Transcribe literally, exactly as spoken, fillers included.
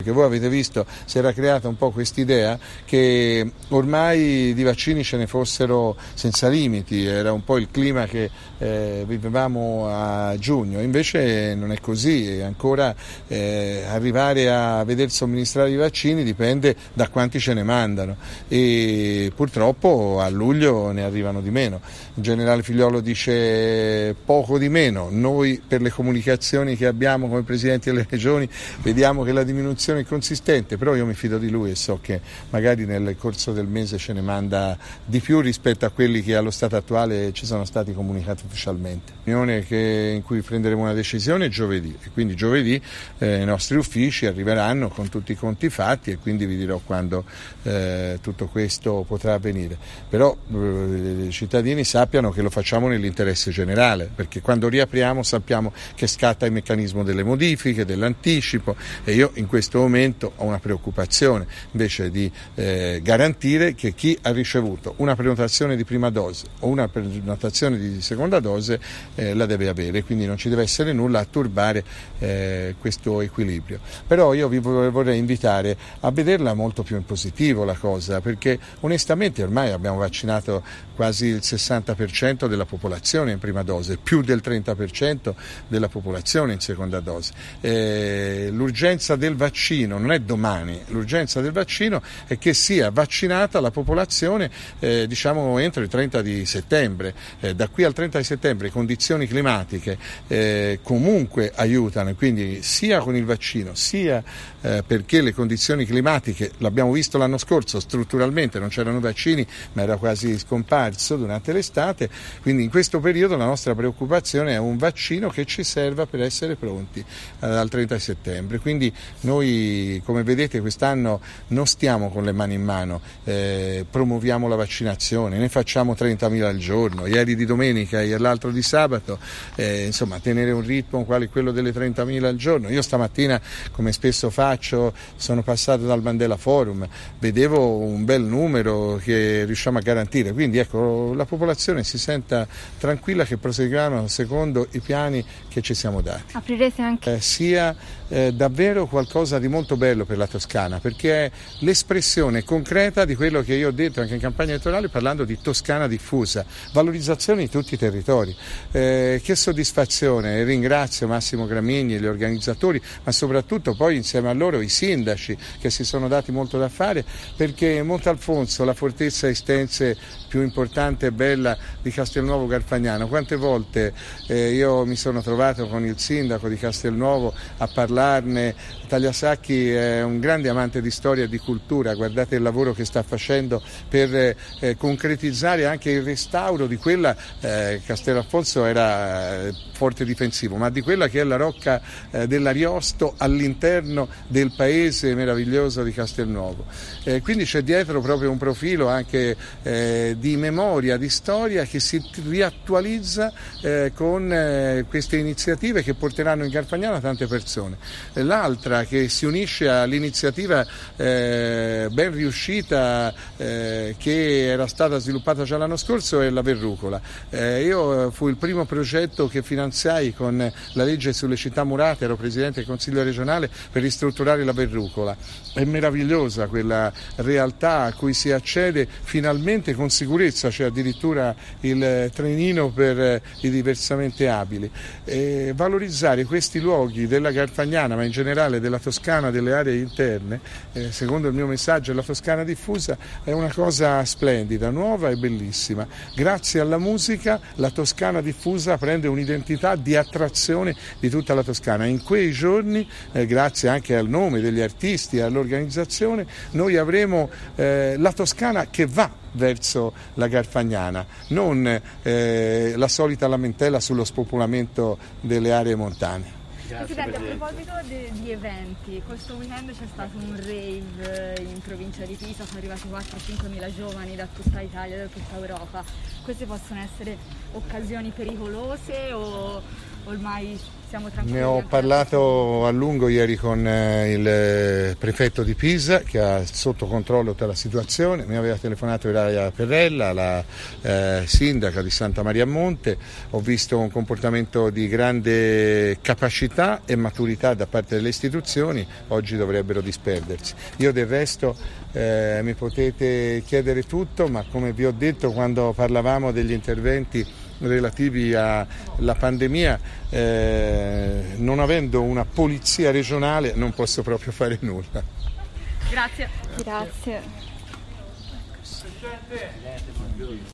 Che voi avete visto, si era creata un po' quest'idea che ormai di vaccini ce ne fossero senza limiti, era un po' il clima che eh, vivevamo a giugno, invece non è così, ancora eh, arrivare a veder somministrare i vaccini dipende da quanti ce ne mandano e purtroppo a luglio ne arrivano di meno. Il generale Figliuolo dice poco di meno, noi per le comunicazioni che abbiamo come presidenti delle regioni vediamo che la diminuzione è consistente, però io mi fido di lui e so che magari nel corso del mese ce ne manda di più rispetto a quelli che allo stato attuale ci sono stati comunicati ufficialmente. Riunione che, in cui prenderemo una decisione è giovedì e quindi giovedì eh, i nostri uffici arriveranno con tutti i conti fatti e quindi vi dirò quando eh, tutto questo potrà avvenire. Però eh, i cittadini sappiano che lo facciamo nell'interesse generale, perché quando riapriamo sappiamo che scatta il meccanismo delle modifiche, dell'anticipo e io in questo momento ho una preoccupazione invece di eh, garantire che chi ha ricevuto una prenotazione di prima dose o una prenotazione di seconda dose eh, la deve avere, quindi non ci deve essere nulla a turbare eh, questo equilibrio. Però io vi vorrei invitare a vederla molto più in positivo la cosa, perché onestamente ormai abbiamo vaccinato quasi il sessanta per cento della popolazione in prima dose, più del trenta per cento della popolazione in seconda dose. Eh, l'urgenza del vaccino non è domani, l'urgenza del vaccino è che sia vaccinata la popolazione eh, diciamo entro il trenta di settembre. Eh, da qui al trenta di settembre le condizioni climatiche eh, comunque aiutano, quindi sia con il vaccino sia eh, perché le condizioni climatiche, l'abbiamo visto l'anno scorso, strutturalmente non c'erano vaccini ma era quasi scomparso durante l'estate, quindi in questo periodo la nostra preoccupazione è un vaccino che ci serva per essere pronti eh, al trenta di settembre, quindi noi come vedete quest'anno non stiamo con le mani in mano, eh, promuoviamo la vaccinazione, ne facciamo trentamila al giorno, ieri di domenica e l'altro di sabato, eh, insomma tenere un ritmo quale quello delle trentamila al giorno. Io stamattina, come spesso faccio, sono passato dal Mandela Forum, vedevo un bel numero che riusciamo a garantire, quindi ecco la popolazione si senta tranquilla che proseguiranno secondo i piani che ci siamo dati. Aprirete anche? Eh, sia eh, davvero qualcosa di molto bello per la Toscana, perché è l'espressione concreta di quello che io ho detto anche in campagna elettorale parlando di Toscana diffusa, valorizzazione di tutti i territori. Eh, che soddisfazione, ringrazio Massimo Gramigni e gli organizzatori, ma soprattutto poi insieme a loro i sindaci che si sono dati molto da fare, perché Montalfonso, la fortezza estense più importante e bella di Castelnuovo Garfagnano, quante volte eh, io mi sono trovato con il sindaco di Castelnuovo a parlarne. Tagliasacchi è un grande amante di storia e di cultura, guardate il lavoro che sta facendo per eh, concretizzare anche il restauro di quella, eh, Castellalfonso era eh, forte difensivo, ma di quella che è la rocca eh, dell'Ariosto all'interno del paese meraviglioso di Castelnuovo. Eh, quindi c'è dietro proprio un profilo anche eh, di memoria, di storia che si riattualizza eh, con eh, queste iniziative che porteranno in Garfagnana tante persone. Eh, l'altra che si unisce all'iniziativa eh, ben riuscita eh, che era stata sviluppata già l'anno scorso è la verrucola. Eh, io fu il primo progetto che finanziai con la legge sulle città murate, ero presidente del Consiglio regionale per ristrutturare la verrucola. È meravigliosa quella realtà a cui si accede finalmente con sicurezza, c'è addirittura il trenino per i diversamente abili. E valorizzare questi luoghi della Garfagnana, ma in generale della Toscana, delle aree interne, eh, secondo il mio messaggio la Toscana diffusa, è una cosa splendida, nuova e bellissima. Grazie alla musica la Toscana diffusa prende un'identità di attrazione di tutta la Toscana. In quei giorni, eh, grazie anche al nome degli artisti e all'organizzazione, noi avremo eh, la Toscana che va verso la Garfagnana, non eh, la solita lamentela sullo spopolamento delle aree montane. Presidente, a proposito di, di eventi, questo weekend c'è stato un rave in provincia di Pisa, sono arrivati quattro cinque mila giovani da tutta Italia, da tutta Europa. Queste possono essere occasioni pericolose o ormai siamo tranquilli. Ne ho parlato a lungo ieri con il prefetto di Pisa, che ha sotto controllo tutta la situazione. Mi aveva telefonato Ilaria Perrella, la eh, sindaca di Santa Maria a Monte. Ho visto un comportamento di grande capacità e maturità da parte delle istituzioni. Oggi dovrebbero disperdersi. Io del resto eh, mi potete chiedere tutto, ma come vi ho detto quando parlavamo degli interventi relativi alla pandemia, eh, non avendo una polizia regionale non posso proprio fare nulla. Grazie. Grazie.